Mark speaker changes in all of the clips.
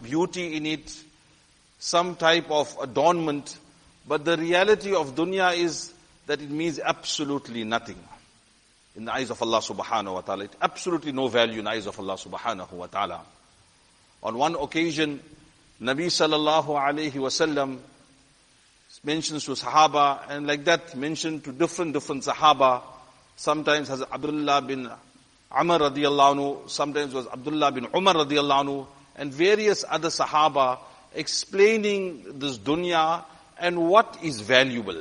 Speaker 1: beauty in it, some type of adornment, but the reality of dunya is that it means absolutely nothing in the eyes of Allah subhanahu wa ta'ala. It absolutely no value in the eyes of Allah subhanahu wa ta'ala. On one occasion, Nabi sallallahu alayhi wasallam mentions to Sahaba, and like that mentioned to different Sahaba. Sometimes has Abdullah bin Amr radiyallahu anhu, sometimes was Abdullah bin Umar radiyallahu anhu, and various other Sahaba explaining this dunya and what is valuable.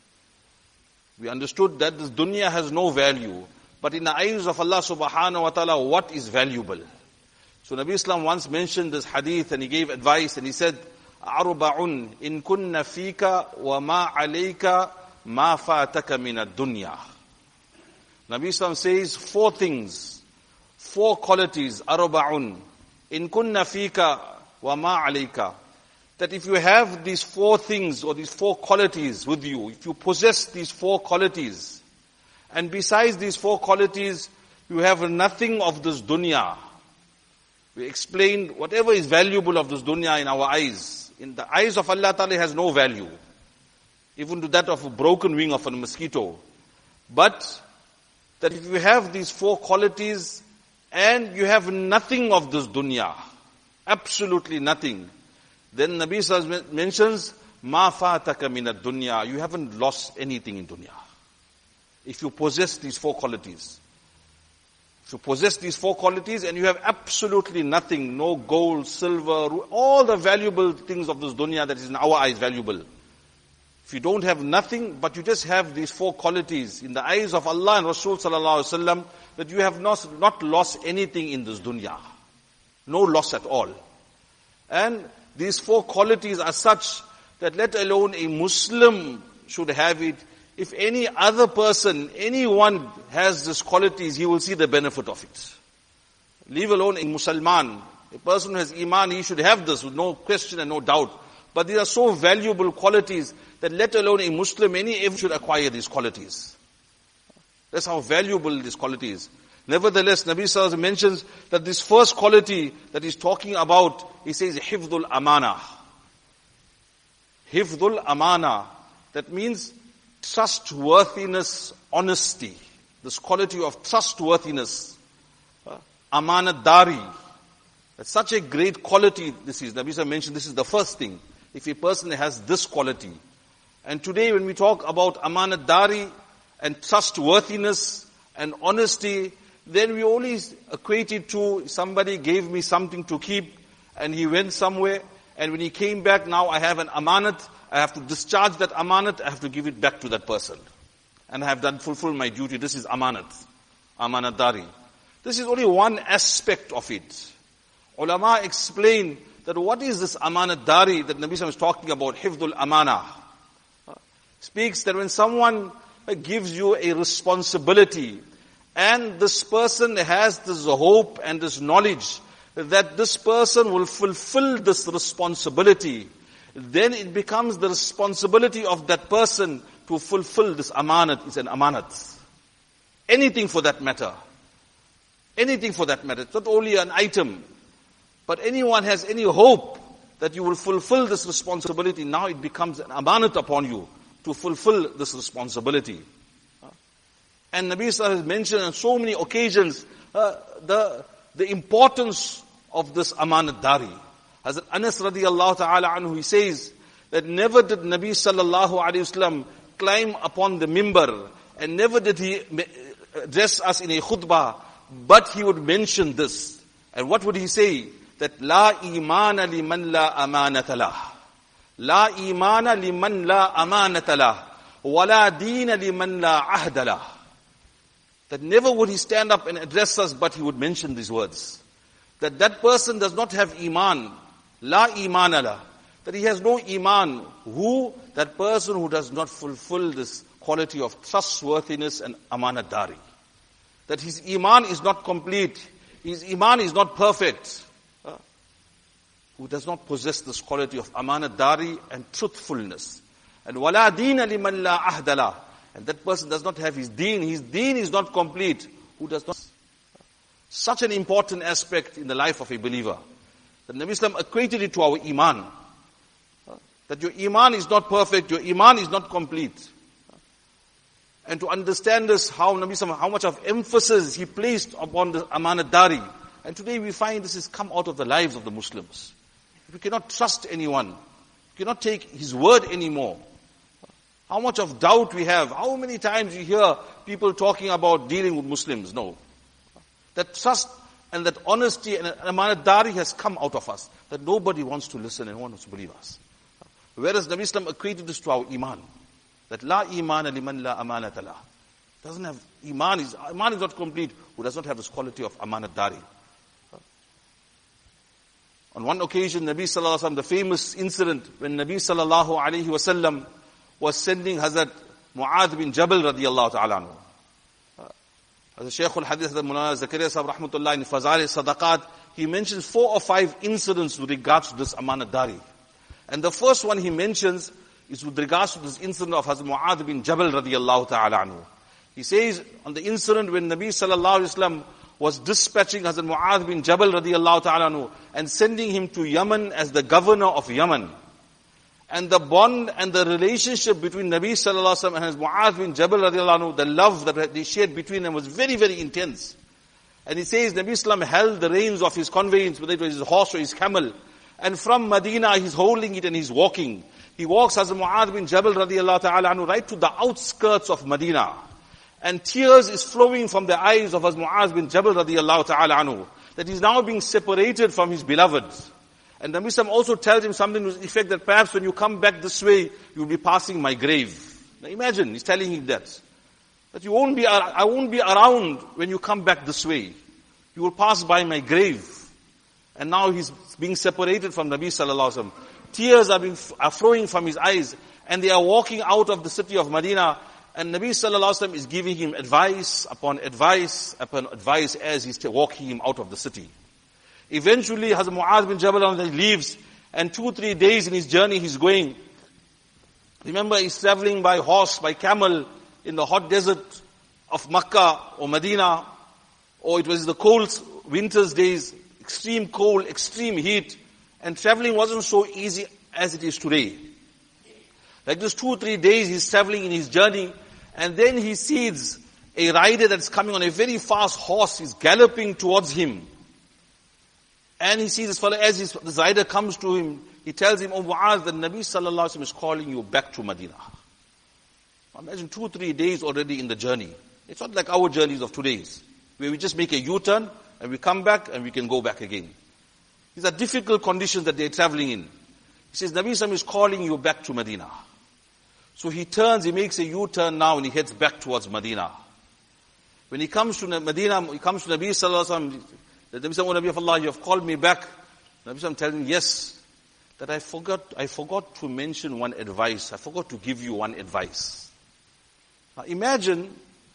Speaker 1: We understood that this dunya has no value, but in the eyes of Allah subhanahu wa ta'ala, what is valuable? So Nabi Islam once mentioned this hadith and he gave advice and he said, "Arba'un in kunna fika wa ma alayka ma fataka min ad-dunya." Nabi Islam says 4 things, 4 qualities, arba'un in kunna fika wa ma alayka. That if you have these 4 things or these 4 qualities with you, if you possess these 4 qualities, and besides these 4 qualities, you have nothing of this dunya. We explained whatever is valuable of this dunya in our eyes, in the eyes of Allah Ta'ala has no value, even to that of a broken wing of a mosquito. But that if you have these 4 qualities and you have nothing of this dunya, absolutely nothing, then Nabi Sallallahu Alaihi Wasallam mentions, "Ma fataka min ad-dunya." You haven't lost anything in dunya. If you possess these 4 qualities. If you possess these 4 qualities and you have absolutely nothing, no gold, silver, all the valuable things of this dunya that is in our eyes valuable. If you don't have nothing, but you just have these 4 qualities in the eyes of Allah and Rasul Sallallahu Alaihi Wasallam, that you have not lost anything in this dunya. No loss at all. And these 4 qualities are such that let alone a Muslim should have it. If any other person, anyone has these qualities, he will see the benefit of it. Leave alone a Musliman. A person who has Iman, he should have this with no question and no doubt. But these are so valuable qualities that let alone a Muslim, any should acquire these qualities. That's how valuable these qualities. Nevertheless, Nabi Sallallahu Alaihi Wasallam mentions that this first quality that he's talking about, he says, Hifdul Amana. Hifdul Amana. That means trustworthiness, honesty. This quality of trustworthiness. Amanatdari. That's such a great quality this is. Nabi Sallallahu Alaihi Wasallam mentioned this is the first thing. If a person has this quality. And today when we talk about amanatdari and trustworthiness and honesty, then we only equate it to somebody gave me something to keep and he went somewhere and when he came back, now I have an amanat, I have to discharge that amanat, I have to give it back to that person. And I have done fulfill my duty. This is amanat, amanatdari. This is only one aspect of it. Ulama explain that what is this amanatdari that Nabi Sallallahu is talking about, hifdul amana. Speaks that when someone gives you a responsibility, and this person has this hope and this knowledge that this person will fulfill this responsibility, then it becomes the responsibility of that person to fulfill this amanat. It's an amanat. Anything for that matter. Anything for that matter. It's not only an item. But anyone has any hope that you will fulfill this responsibility, now it becomes an amanat upon you to fulfill this responsibility. And Nabi Sallallahu has mentioned on so many occasions the importance of this amanatdari. Hazrat Anas radiyallahu ta'ala anhu, he says that never did Nabi Sallallahu Alaihi Wasallam climb upon the mimbar and never did he address us in a khutbah, but he would mention this. And what would he say? That la imana liman la amanata lah. La imana liman la amanata lah. Wa la deena liman la ahda lah. That never would he stand up and address us, but he would mention these words. That person does not have iman. La imana lah. That he has no iman. Who? That person who does not fulfill this quality of trustworthiness and amanatdari. That his iman is not complete. His iman is not perfect. Who does not possess this quality of amanatdari and truthfulness. And wala deena liman la ahdala. And that person does not have his deen. His deen is not complete. Who does not. Such an important aspect in the life of a believer. The Nabi Islam equated it to our iman. That your iman is not perfect, your iman is not complete. And to understand this, how Nabi Islam, how much of emphasis he placed upon the amanatdari. And today we find this has come out of the lives of the Muslims. We cannot trust anyone. We cannot take his word anymore. How much of doubt we have. How many times you hear people talking about dealing with Muslims? No. That trust and that honesty and amanatdari has come out of us. That nobody wants to listen and wants to believe us. Whereas Nabi Islam equated this to our iman. That la imana liman la amanata lah. Doesn't have iman is not complete who does not have this quality of amanatdari. On one occasion, Nabi sallallahu alaihi wasallam, the famous incident when Nabi sallallahu alaihi wasallam was sending Hazrat Mu'adh bin Jabal radiyallahu ta'ala anhu. As Shaykh al-Hadith Mulana Zakaria Sahib rahmatullah in Fazail Sadaqat, he mentions 4 or 5 incidents with regards to this amanatdari. And the first one he mentions is with regards to this incident of Hazrat Mu'adh bin Jabal radiyallahu ta'ala anhu. He says on the incident when Nabi sallallahu alaihi wasallam was dispatching Hazrat Mu'adh bin Jabal radiyallahu ta'ala anhu and sending him to Yemen as the governor of Yemen. And the bond and the relationship between Nabi sallallahu alaihi wasallam and Mu'adh bin Jabal radiyallahu anhu, the love that they shared between them was very, very intense. And he says Nabi sallam held the reins of his conveyance, whether it was his horse or his camel. And from Medina he's holding it and he's walking. He walks Hazrat Mu'adh bin Jabal radiyallahu ta'ala anhu right to the outskirts of Medina. And tears is flowing from the eyes of Hazrat Mu'adh bin Jabal radiyallahu ta'ala anhu, that he's now being separated from his beloved. And Nabi Sallam also tells him something to the effect that perhaps when you come back this way, you'll be passing my grave. Now imagine, he's telling him that I won't be around when you come back this way. You will pass by my grave. And now he's being separated from Nabi sallallahu alaihi wasallam. Tears are flowing from his eyes, and they are walking out of the city of Medina. And Nabi sallallahu alaihi wasallam is giving him advice upon advice upon advice as he's walking him out of the city. Eventually, Hazrat Mu'adh bin Jabal leaves, and 2-3 days in his journey he's going. Remember, he's traveling by horse, by camel, in the hot desert of Makkah or Medina, or it was the cold winter's days, extreme cold, extreme heat, and traveling wasn't so easy as it is today. Like this 2-3 days he's traveling in his journey, and then he sees a rider that's coming on a very fast horse. He's galloping towards him. And he sees this fellow, as this rider comes to him, he tells him, "Oh Mu'adh, the Nabi sallallahu alaihi wasallam is calling you back to Medina." Imagine 2-3 days already in the journey. It's not like our journeys of today's, where we just make a U-turn and we come back and we can go back again. These are difficult conditions that they're traveling in. He says, Nabi sallallahu is calling you back to Medina. So he turns, he makes a U-turn now and he heads back towards Medina. When he comes to Medina, he comes to Nabi sallallahu alaihi wasallam. The Nabi sallallahu, "O Nabi of Allah, you have called me back." Nabi sallallahu tells him, "Yes, that I forgot to mention one advice. I forgot to give you one advice." Now imagine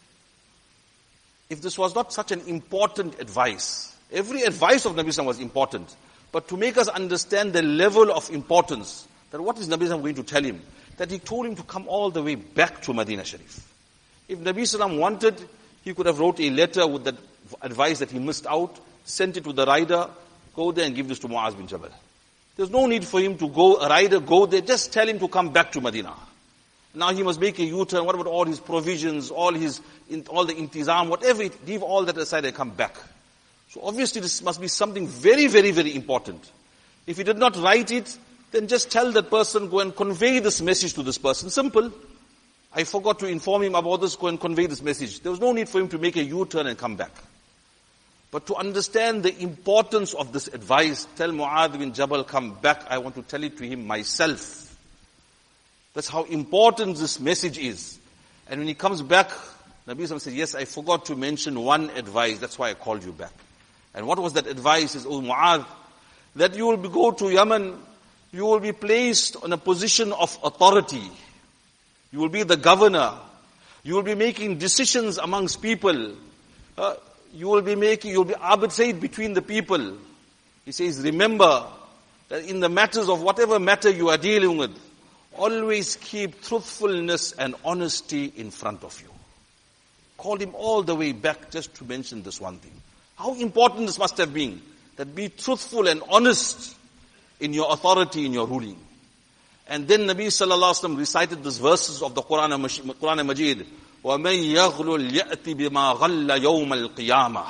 Speaker 1: if this was not such an important advice. Every advice of Nabi sallallahu was important. But to make us understand the level of importance, that what is Nabi sallallahu going to tell him? That he told him to come all the way back to Medina Sharif. If Nabi sallallahu wanted, he could have wrote a letter with that advice that he missed out, sent it to the rider, go there and give this to Mu'adh bin Jabal. There's no need for him to go there, just tell him to come back to Medina. Now he must make a U-turn. What about all his provisions, all the intizam, whatever, leave all that aside and come back. So obviously this must be something very, very, very important. If he did not write it, then just tell that person, go and convey this message to this person. Simple. I forgot to inform him about this, go and convey this message. There was no need for him to make a U-turn and come back. But to understand the importance of this advice, tell Mu'adh bin Jabal, come back, I want to tell it to him myself. That's how important this message is. And when he comes back, Nabi Sallallahu says, yes, I forgot to mention one advice, that's why I called you back. And what was that advice? Is, "Oh Mu'adh, that you will go to Yemen, you will be placed on a position of authority. You will be the governor. You will be making decisions amongst people. You will arbitrate between the people." He says, remember that in the matters of whatever matter you are dealing with, always keep truthfulness and honesty in front of you. Called him all the way back just to mention this one thing. How important this must have been. that be truthful and honest in your authority, in your ruling. And then Nabi sallallahu alaihi wasallam recited these verses of the Quran Majid. وَمَنْ يَغْلُ الْيَأْتِ بِمَا غَلَّ يَوْمَ الْقِيَامَةِ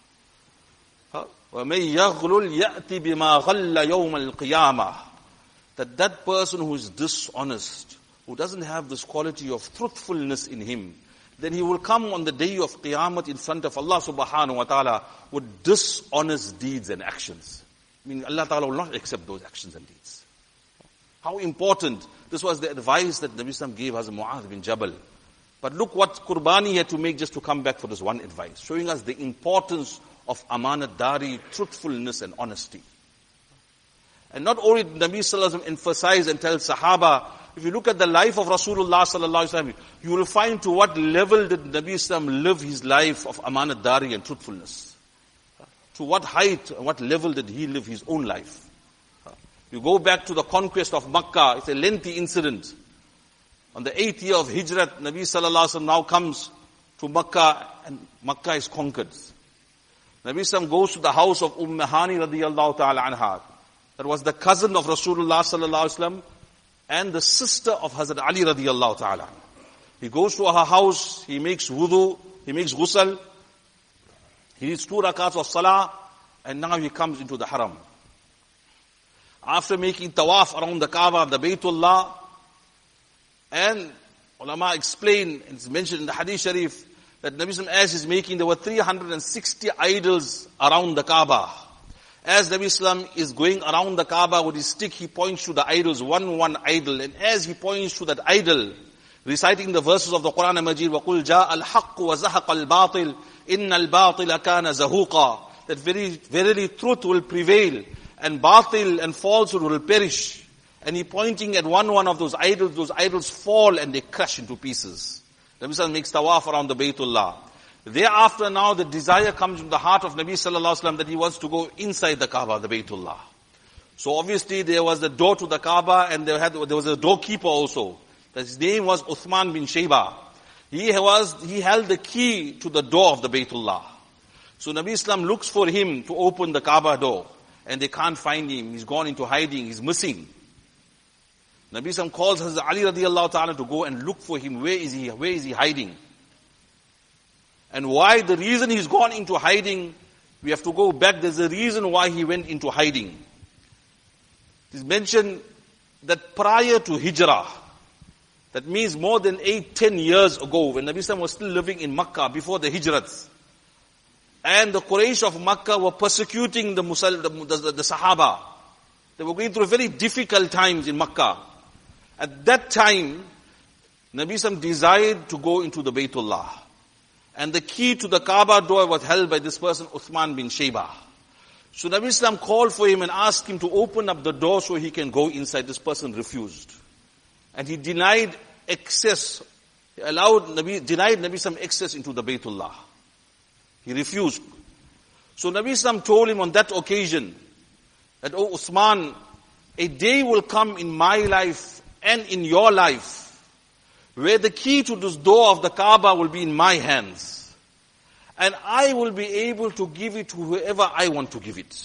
Speaker 1: وَمَنْ يَغْلُ الْيَأْتِ بِمَا غَلَّ يَوْمَ الْقِيَامَةِ. That person who is dishonest, who doesn't have this quality of truthfulness in him, then he will come on the day of Qiyamah in front of Allah subhanahu wa ta'ala with dishonest deeds and actions. Meaning Allah ta'ala will not accept those actions and deeds. How important. This was the advice that Nabi Sallam gave Hazrat Mu'adh bin Jabal. But look what Qurbani he had to make just to come back for this one advice, showing us the importance of amanat dari, truthfulness and honesty. And not only did Nabi Sallallahu Alaihi Wasallam emphasize and tell Sahaba, if you look at the life of Rasulullah Sallallahu Alaihi Wasallam, you will find to what level did Nabi Sallallahu live his life of amanat dari and truthfulness. To what height and what level did he live his own life. You go back to the conquest of Makkah, it's a lengthy incident. On the 8th year of Hijrat, Nabi Sallallahu Alaihi Wasallam now comes to Makkah and Makkah is conquered. Nabi Sallallahu goes to the house of Hani radiyallahu ta'ala anha. That was the cousin of Rasulullah Sallallahu Alaihi Wasallam and the sister of Hazrat Ali radiyallahu ta'ala. He goes to her house, he makes wudu, he makes ghusl, he needs 2 rakats of salah, and now he comes into the haram. After making tawaf around the Kaaba, the Baytullah, and ulama explain, it's mentioned in the Hadith Sharif, that Nabi Sallam, as he's making, there were 360 idols around the Kaaba. As Nabi Sallam is going around the Kaaba with his stick, he points to the idols, one idol. And as he points to that idol, reciting the verses of the Quran Majid, وَقُلْ جَاءَ الْحَقُّ وَزَهَقَ الْبَاطِلِ إِنَّ الْبَاطِلَ كَانَ زَهُوقًا. That verily truth will prevail, and batil and falsehood will perish. And he pointing at one of those idols fall and they crash into pieces. Nabi Sallam makes tawaf around the Baytullah. Thereafter now the desire comes from the heart of Nabi Sallallahu Alaihi Wasallam that he wants to go inside the Kaaba, the Baytullah. So obviously there was a door to the Kaaba and there was a doorkeeper also. His name was Uthman bin Shayba. He held the key to the door of the Baytullah. So Nabi Sallam looks for him to open the Kaaba door and they can't find him. He's gone into hiding. He's missing. Nabi Sallam calls Hazrat Ali radiyallahu ta'ala to go and look for him. Where is he hiding? And why? The reason he's gone into hiding, we have to go back. There's a reason why he went into hiding. It's mentioned that prior to Hijrah, that means more than 8-10 years ago, when Nabi Sallam was still living in Makkah before the Hijrat, and the Quraysh of Makkah were persecuting the Sahaba. They were going through very difficult times in Makkah. At that time, Nabi Sallam desired to go into the Baytullah. And the key to the Kaaba door was held by this person, Uthman bin Shayba. So Nabi Sallam called for him and asked him to open up the door so he can go inside. This person refused. And he denied access. He denied Nabi Sallam access into the Baytullah. He refused. So Nabi Sallam told him on that occasion that, "Oh Uthman, a day will come in my life and in your life where the key to this door of the Kaaba will be in my hands. And I will be able to give it to whoever I want to give it."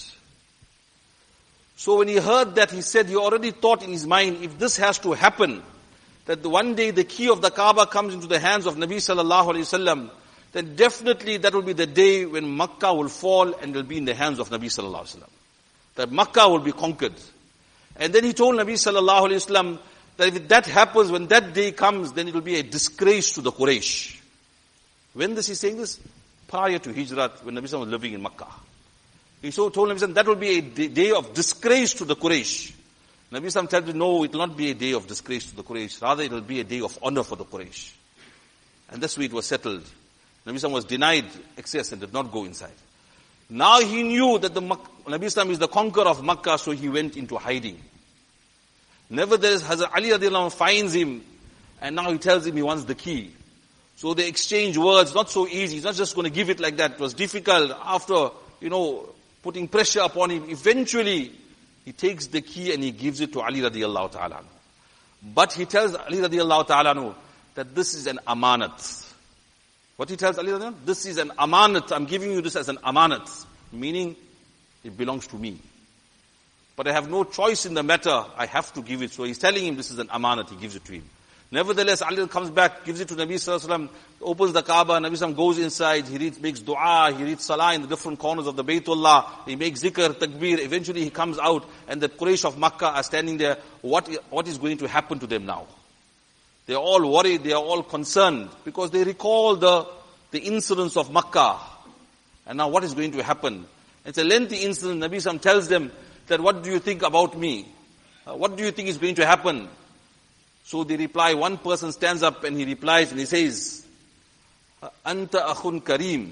Speaker 1: So when he heard that, he said he already thought in his mind, if this has to happen, that one day the key of the Kaaba comes into the hands of Nabi sallallahu alaihi wasallam, then definitely that will be the day when Makkah will fall and will be in the hands of Nabi sallallahu alaihi wasallam. That Makkah will be conquered. And then he told Nabi sallallahu alaihi wasallam that if that happens, when that day comes, then it will be a disgrace to the Quraysh. When this he's saying this? Prior to Hijrat, when Nabi sallallahu was living in Makkah. He so told Nabi sallallahu that will be a day of disgrace to the Quraysh. Nabi sallallahu told him, no, it will not be a day of disgrace to the Quraysh. Rather, it will be a day of honor for the Quraysh. And that's why it was settled. Nabi sallallahu was denied access and did not go inside. Now he knew that Nabi sallallahu is the conqueror of Makkah, so he went into hiding. Nevertheless, Hazrat Ali radiallahu anh finds him, and now he tells him he wants the key. So they exchange words, not so easy. He's not just going to give it like that. It was difficult after, putting pressure upon him. Eventually, he takes the key and he gives it to Ali radiallahu ta'ala. But he tells Ali radiallahu ta'ala that this is an amanat. What he tells Ali radiallahu? This is an amanat. I'm giving you this as an amanat. Meaning, It belongs to me. But I have no choice in the matter. I have to give it. So he's telling him this is an amanat. He gives it to him. Nevertheless, Ali comes back, gives it to Nabi Sallallahu Alaihi Wasallam, opens the Kaaba, Nabi Sallallahu Alaihi Wasallam goes inside, he makes dua, he reads salah in the different corners of the Baytullah, he makes zikr, takbir, eventually he comes out and the Quraysh of Makkah are standing there. What is going to happen to them now? They are all worried, they are all concerned, because they recall the incidents of Makkah. And now what is going to happen? It's a lengthy incident. Nabi Sallallahu Alaihi Wasallam tells them that, what do you think about me? What do you think is going to happen? So they reply, one person stands up and he replies and he says, Anta akhun kareem.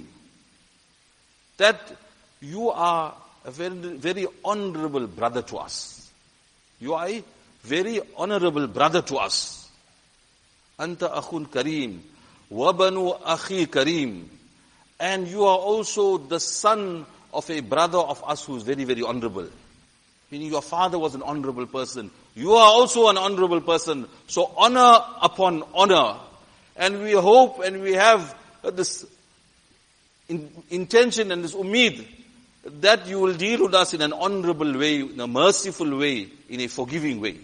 Speaker 1: That you are a very, very honorable brother to us. You are a very honorable brother to us. Anta akhun kareem. Wabanu akhi kareem. And you are also the son of a brother of us who is very, very honorable. Meaning your father was an honorable person. You are also an honorable person. So honor upon honor. And we hope and we have this intention and this umid that you will deal with us in an honorable way, in a merciful way, in a forgiving way.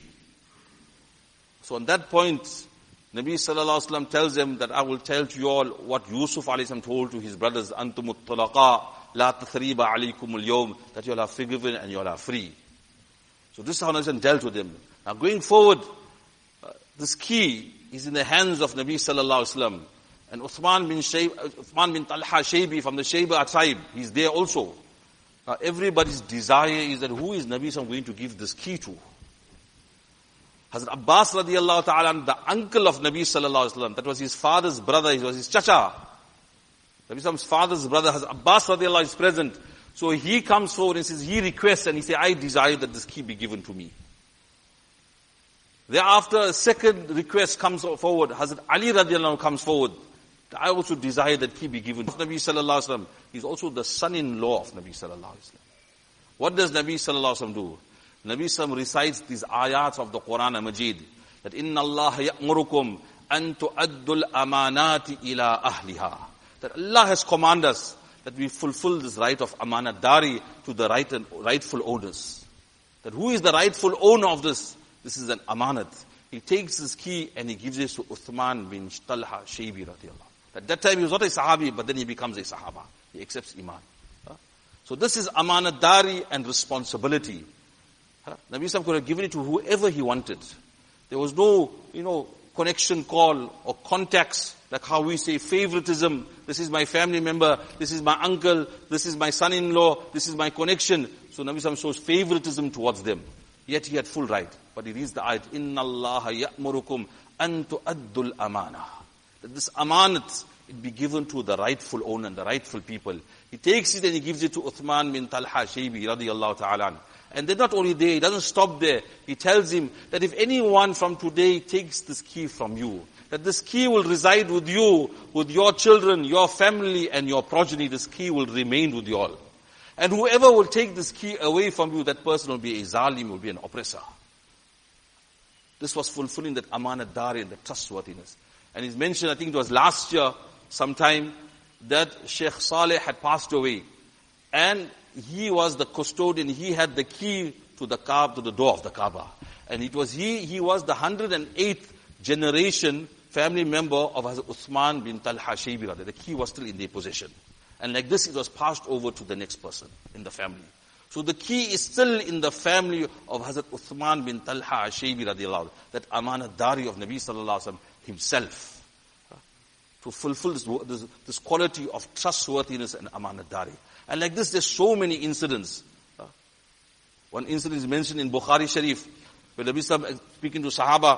Speaker 1: So on that point, Nabi Sallallahu Alaihi Wasallam tells them that I will tell to you all what Yusuf Alayhi Salam told to his brothers, Antumut talaqa, la tathriba alaykumul yawm, that you all are forgiven and you all are free. So this is how Nabi dealt with them. Now going forward, this key is in the hands of Nabi Sallallahu Alaihi Wasallam. And Uthman bin Talha Shaybi from the Shayba tribe, he's there also. Now everybody's desire is that who is Nabi Sallallahu going to give this key to? Hazrat Abbas radiallahu ta'ala, the uncle of Nabi Sallallahu Alaihi Wasallam, that was his father's brother, he was his chacha. Nabi Sallallahu father's brother, Hazrat Abbas radiallahu is present. So he comes forward and says, he requests and he says, I desire that this key be given to me. Thereafter, a second request comes forward. Hazrat Ali radiallahu comes forward. I also desire that key be given to Nabi Sallallahu Alaihi Wasallam. He's also the son-in-law of Nabi Sallallahu Alaihi Wasallam. What does Nabi Sallallahu Alaihi Wasallam do? Nabi Sallallahu recites these ayats of the Quran Majid. That inna Allah ya'murukum an tu'addul amanati ila ahliha. That Allah has commanded us that we fulfill this right of amanatdari to the rightful owners. That who is the rightful owner of this? This is an amanat. He takes this key and he gives it to Uthman bin Talha Shaybi radiallahu. At that time he was not a Sahabi, but then he becomes a Sahaba. He accepts Iman. So this is amanatdari and responsibility. Nabi Sallallahu could have given it to whoever he wanted. There was no, connection call or contacts, like how we say favoritism. This is my family member, this is my uncle, this is my son-in-law, this is my connection. So Nabi Sallallahu shows favoritism towards them. Yet he had full right. But he reads the ayat, Inna Allah ya'murukum an tu'addul amana. That this amanat, it be given to the rightful owner and the rightful people. He takes it and he gives it to Uthman bin Talha Shaybi radiyallahu ta'ala. And they're not only there, he doesn't stop there. He tells him that if anyone from today takes this key from you, that this key will reside with you, with your children, your family and your progeny, this key will remain with you all. And whoever will take this key away from you, that person will be a zalim, will be an oppressor. This was fulfilling that amanatdari and the trustworthiness. And it's mentioned, I think it was last year, sometime, that Sheikh Saleh had passed away. And he was the custodian, he had the key to the Kaaba, to the door of the Kaaba. And it was he was the 108th generation family member of Hazrat Uthman bin Talha Shaybi. The key was still in their possession. And like this, it was passed over to the next person in the family. So the key is still in the family of Hazrat Uthman bin Talha Shaybi radiallahu, that amanatdari of Nabi Sallallahu Alaihi Wasallam himself. To fulfill this quality of trustworthiness and amanatdari. And like this, there's so many incidents. One incident is mentioned in Bukhari Sharif, where Nabi Sallallahu speaking to Sahaba,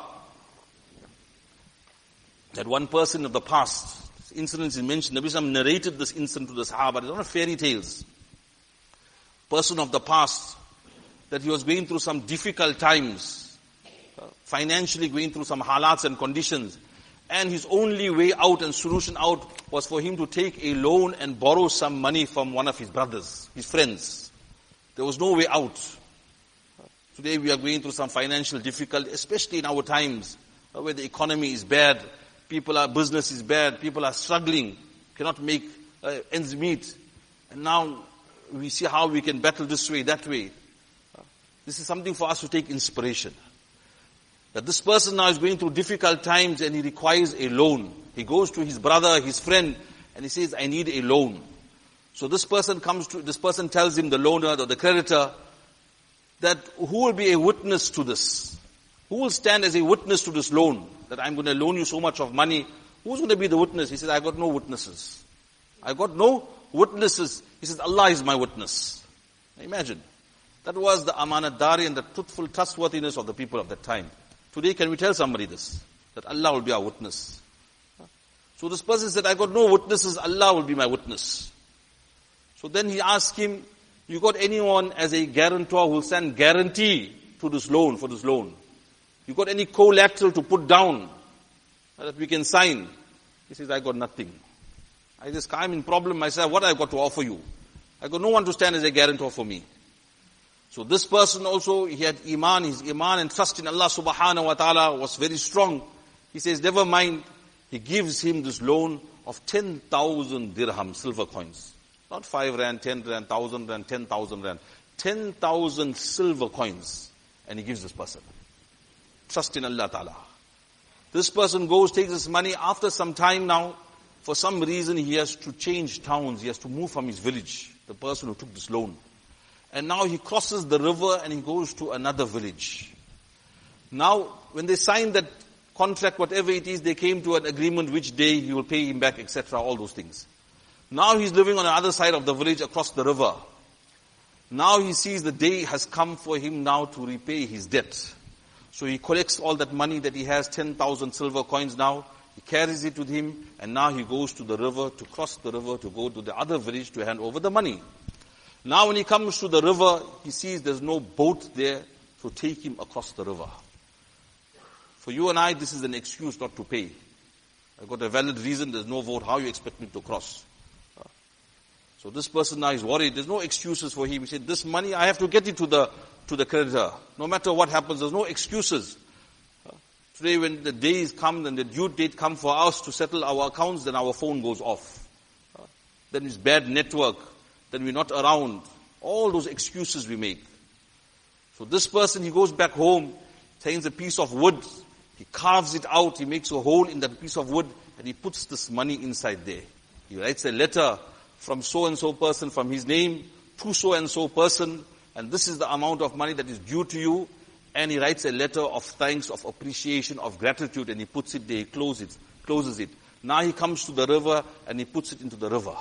Speaker 1: that one person of the past, this incident is mentioned, Nabi Sallallahu narrated this incident to the Sahaba. It's not fairy tales. Person of the past, that he was going through some difficult times, financially going through some halats and conditions, and his only way out and solution out was for him to take a loan and borrow some money from one of his brothers, his friends. There was no way out. Today we are going through some financial difficulty, especially in our times, where the economy is bad, business is bad, people are struggling, cannot make ends meet. And now we see how we can battle this way, that way. This is something for us to take inspiration. That this person now is going through difficult times and he requires a loan. He goes to his brother, his friend, and he says, I need a loan. So this person tells him, the loaner or the creditor, that who will be a witness to this? Who will stand as a witness to this loan? That I'm going to loan you so much of money. Who's going to be the witness? He says, I got no witnesses. I got no witnesses. He says, Allah is my witness. Imagine. That was the amanatdari and the truthful trustworthiness of the people of that time. Today, can we tell somebody this? That Allah will be our witness. So this person said, I got no witnesses, Allah will be my witness. So then he asked him, you got anyone as a guarantor who will stand guarantee to this loan, for this loan? You got any collateral to put down that we can sign? He says, I got nothing. I'm in problem myself. What I've got to offer you? I got no one to stand as a guarantor for me. So this person also, he had iman, his iman and trust in Allah subhanahu wa ta'ala was very strong. He says, never mind. He gives him this loan of 10,000 dirham, silver coins. Not 5 rand, 10 rand, 1,000 rand, 10,000 rand. 10,000 silver coins. And he gives this person. Trust in Allah ta'ala. This person goes, takes his money. After some time now, for some reason he has to change towns. He has to move from his village. The person who took this loan. And now he crosses the river and he goes to another village. Now, when they signed that contract, whatever it is, they came to an agreement which day he will pay him back, etc., all those things. Now he's living on the other side of the village across the river. Now he sees the day has come for him now to repay his debt. So he collects all that money that he has, 10,000 silver coins now. He carries it with him and now he goes to the river, to cross the river, to go to the other village to hand over the money. Now when he comes to the river, he sees there's no boat there to take him across the river. For you and I, this is an excuse not to pay. I've got a valid reason, there's no boat, how you expect me to cross? So this person now is worried, there's no excuses for him. He said, this money, I have to get it to the creditor. No matter what happens, there's no excuses. Today when the days come and the due date come for us to settle our accounts, then our phone goes off. Then it's bad network. Then we're not around. All those excuses we make. So this person, he goes back home, takes a piece of wood, he carves it out, he makes a hole in that piece of wood, and he puts this money inside there. He writes a letter from so-and-so person, from his name, to so-and-so person, and this is the amount of money that is due to you, and he writes a letter of thanks, of appreciation, of gratitude, and he puts it there, he closes it. Now he comes to the river, and he puts it into the river.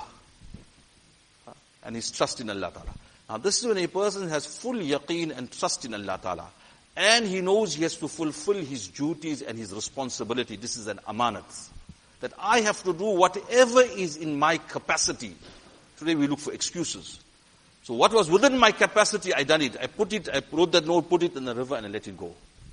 Speaker 1: And his trust in Allah Ta'ala. Now this is when a person has full yaqeen and trust in Allah Ta'ala. And he knows he has to fulfill his duties and his responsibility. This is an amanat. That I have to do whatever is in my capacity. Today we look for excuses. So what was within my capacity, I done it. I wrote that note, put it in the river and I let it go.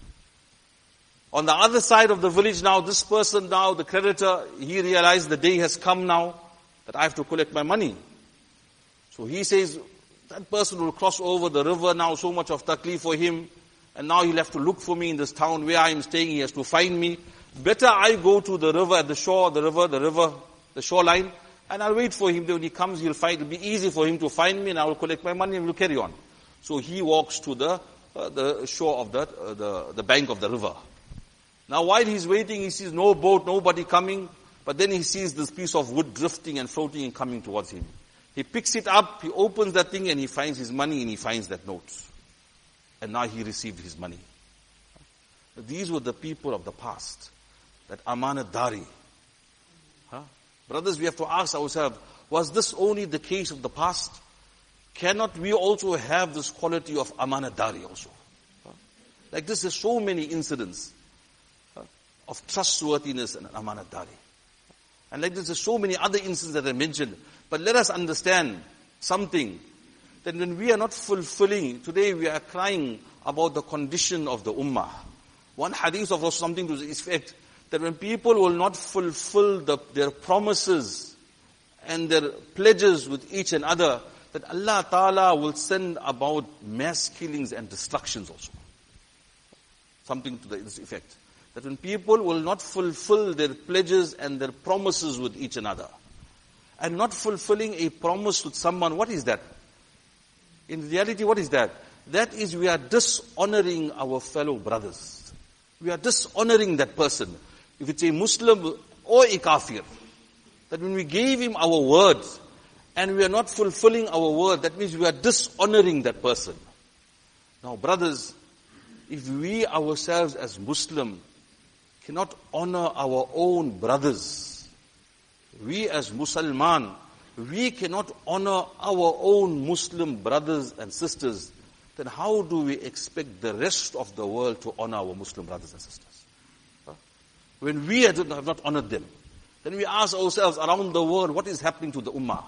Speaker 1: On the other side of the village now, this person now, the creditor, he realized the day has come now that I have to collect my money. So he says, that person will cross over the river now, so much of taklif for him. And now he'll have to look for me in this town where I am staying. He has to find me. Better I go to the river at the shore, the shoreline, and I'll wait for him. When he comes, it'll be easy for him to find me and I will collect my money and we'll carry on. So he walks to the shore of the bank of the river. Now while he's waiting, he sees no boat, nobody coming, but then he sees this piece of wood drifting and floating and coming towards him. He picks it up, he opens that thing and he finds his money and he finds that note. And now he received his money. These were the people of the past. That amanatdari. Brothers, we have to ask ourselves, was this only the case of the past? Cannot we also have this quality of amanatdari also? Like this, there's so many incidents of trustworthiness and amanatdari. And like this, there's so many other incidents that I mentioned. But let us understand something, that when we are not fulfilling, today we are crying about the condition of the ummah. One hadith of something to this effect, that when people will not fulfill their promises and their pledges with each and other, that Allah Ta'ala will send about mass killings and destructions also. Something to this effect. That when people will not fulfill their pledges and their promises with each another, and not fulfilling a promise with someone, what is that? In reality, what is that? That is, we are dishonoring our fellow brothers. We are dishonoring that person. If it's a Muslim or a kafir, that when we gave him our word and we are not fulfilling our word, that means we are dishonoring that person. Now, brothers, if we ourselves as Muslim cannot honor our own brothers, we as Musalman, we cannot honor our own Muslim brothers and sisters, then how do we expect the rest of the world to honor our Muslim brothers and sisters? When we have not honored them, then we ask ourselves around the world, what is happening to the Ummah?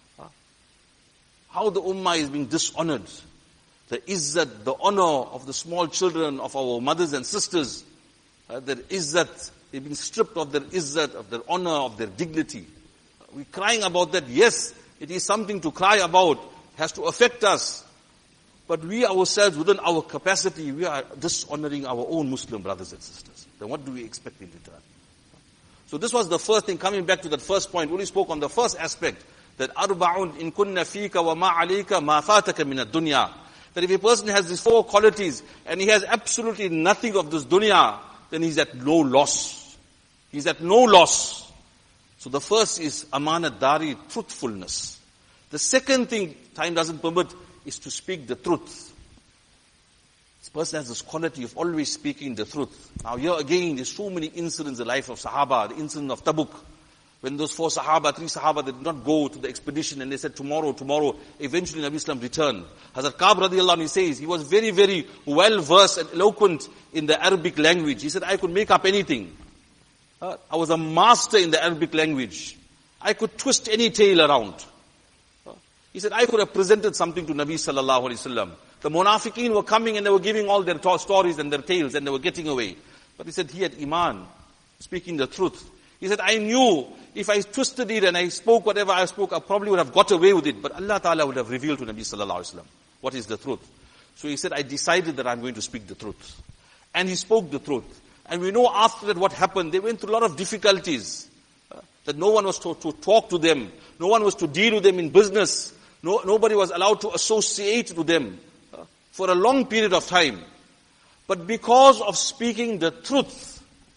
Speaker 1: How the Ummah is being dishonored. The izzat, the honor of the small children, of our mothers and sisters, their izzat, they've been stripped of their izzat, of their honor, of their dignity. We're crying about that. Yes, it is something to cry about. It has to affect us. But we ourselves, within our capacity, we are dishonoring our own Muslim brothers and sisters. Then what do we expect in return? So this was the first thing, coming back to that first point. We only spoke on the first aspect, that arba'un in kunna fika wa ma alayka ma fataka min ad-dunya. That if a person has these four qualities and he has absolutely nothing of this dunya, then he's at no loss. He's at no loss. So the first is amanat-dari, truthfulness. The second thing, time doesn't permit, is to speak the truth. This person has this quality of always speaking the truth. Now here again, there's so many incidents in the life of Sahaba. The incident of Tabuk, when those three Sahaba, they did not go to the expedition and they said tomorrow, eventually Nabi Islam returned. Hazrat Ka'b radiallahu anhu says, he was very, very well versed and eloquent in the Arabic language. He said, I could make up anything. I was a master in the Arabic language. I could twist any tale around. He said, I could have presented something to Nabi sallallahu alaihi wasallam. The munafiqeen were coming and they were giving all their stories and their tales and they were getting away. But he said, he had iman, speaking the truth. He said, I knew if I twisted it and I spoke whatever I spoke, I probably would have got away with it. But Allah Ta'ala would have revealed to Nabi sallallahu alaihi wasallam what is the truth. So he said, I decided that I'm going to speak the truth. And he spoke the truth. And we know after that what happened. They went through a lot of difficulties. That no one was to talk to them. No one was to deal with them in business. Nobody was allowed to associate with them for a long period of time. But because of speaking the truth,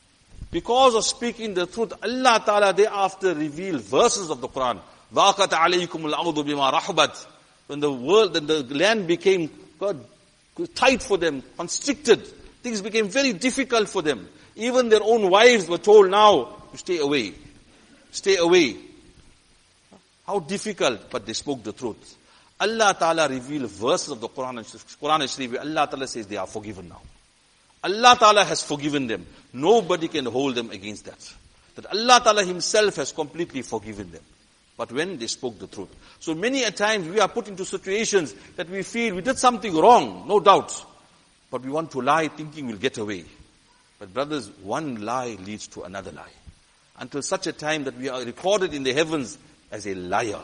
Speaker 1: Allah Ta'ala thereafter revealed verses of the Quran. ضَاقَتْ عَلَيْكُمُ الْأَرْضُ بِمَا رَحُبَتْ. When the land became tight for them, constricted, things became very difficult for them. Even their own wives were told now to stay away. Stay away. How difficult, but they spoke the truth. Allah Ta'ala revealed verses of the Quran and Sharif. Allah Ta'ala says they are forgiven now. Allah Ta'ala has forgiven them. Nobody can hold them against that. That Allah Ta'ala Himself has completely forgiven them. But when they spoke the truth. So many a times we are put into situations that we feel we did something wrong, no doubt. But we want to lie thinking we'll get away. But brothers, one lie leads to another lie. Until such a time that we are recorded in the heavens as a liar.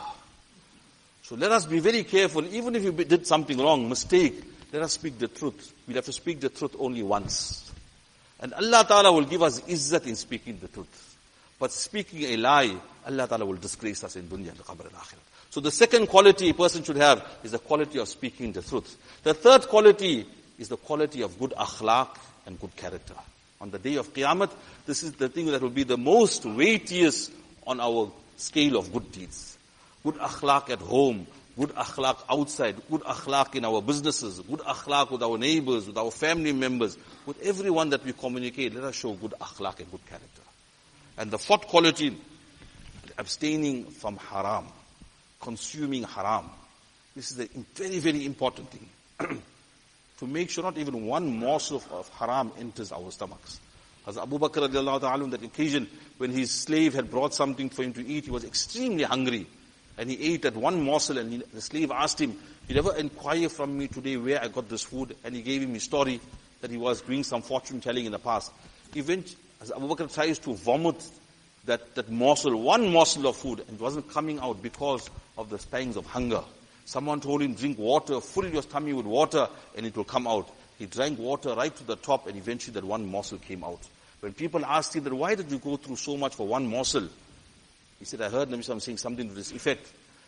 Speaker 1: So let us be very careful. Even if you did something wrong, mistake, let us speak the truth. We'll have to speak the truth only once. And Allah Ta'ala will give us izzat in speaking the truth. But speaking a lie, Allah Ta'ala will disgrace us in dunya and qabr and akhirah. So the second quality a person should have is the quality of speaking the truth. The third quality is the quality of good akhlaq and good character. On the day of Qiyamah, this is the thing that will be the most weightiest on our scale of good deeds. Good akhlaq at home, good akhlaq outside, good akhlaq in our businesses, good akhlaq with our neighbors, with our family members, with everyone that we communicate. Let us show good akhlaq and good character. And the fourth quality, abstaining from haram, consuming haram. This is a very, very important thing. To make sure not even one morsel of haram enters our stomachs. As Abu Bakr radiallahu ta'ala, on that occasion, when his slave had brought something for him to eat, he was extremely hungry. And he ate that one morsel, and the slave asked him, "You never inquire from me today where I got this food?" And he gave him his story that he was doing some fortune telling in the past. As Abu Bakr tries to vomit that morsel, one morsel of food, and it wasn't coming out because of the pangs of hunger. Someone told him, drink water, fill your tummy with water, and it will come out. He drank water right to the top, and eventually that one morsel came out. When people asked him that, why did you go through so much for one morsel? He said, I heard Nabi Sallallahu saying something to this effect,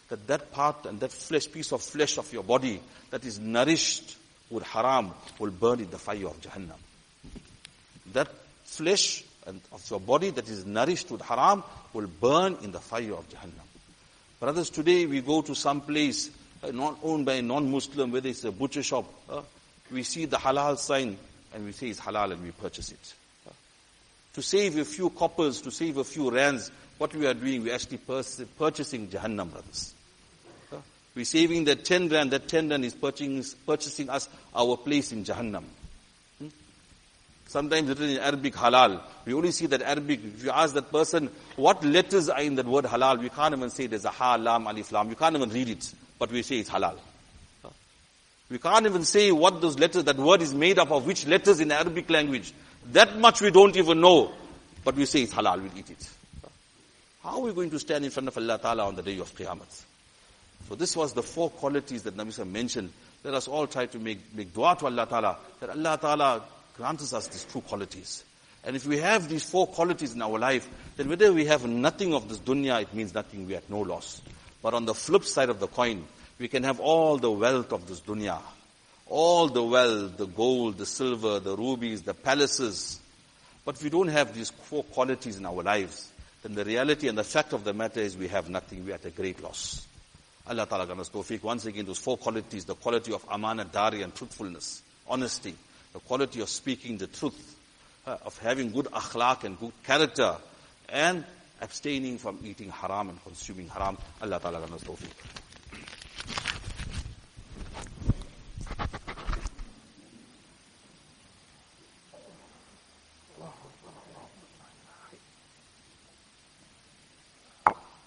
Speaker 1: that part and that piece of flesh of your body that is nourished with haram will burn in the fire of Jahannam. That flesh of your body that is nourished with haram will burn in the fire of Jahannam. Brothers, today we go to some place not owned by a non-Muslim, whether it's a butcher shop, we see the halal sign and we say it's halal and we purchase it. To save a few coppers, to save a few rands, what we are doing, we're actually purchasing Jahannam, brothers. We're saving that 10 rand, that 10 rand is purchasing us our place in Jahannam. Sometimes written in Arabic, halal. We only see that Arabic. If you ask that person, what letters are in that word halal, we can't even say there's a ha, lam, alif, lam. You can't even read it, but we say it's halal. We can't even say what those letters, that word is made up of, which letters in the Arabic language. That much we don't even know, but we say it's halal, we'll eat it. How are we going to stand in front of Allah Ta'ala on the day of Qiyamah? So this was the 4 qualities that Nabi Sallallahu mentioned. Let us all try to make dua to Allah Ta'ala, that Allah Ta'ala grants us these 2 qualities. And if we have these 4 qualities in our life, then whether we have nothing of this dunya, it means nothing, we are at no loss. But on the flip side of the coin, we can have all the wealth of this dunya. All the wealth, the gold, the silver, the rubies, the palaces. But if we don't have these 4 qualities in our lives, then the reality and the fact of the matter is we have nothing, we are at a great loss. Allah Ta'ala grant us tawfiq. Once again, those 4 qualities, the quality of amanat dari and truthfulness, honesty, the quality of speaking the truth, of having good akhlaq and good character, and abstaining from eating haram and consuming haram. Allah Ta'ala grant us tawfiq.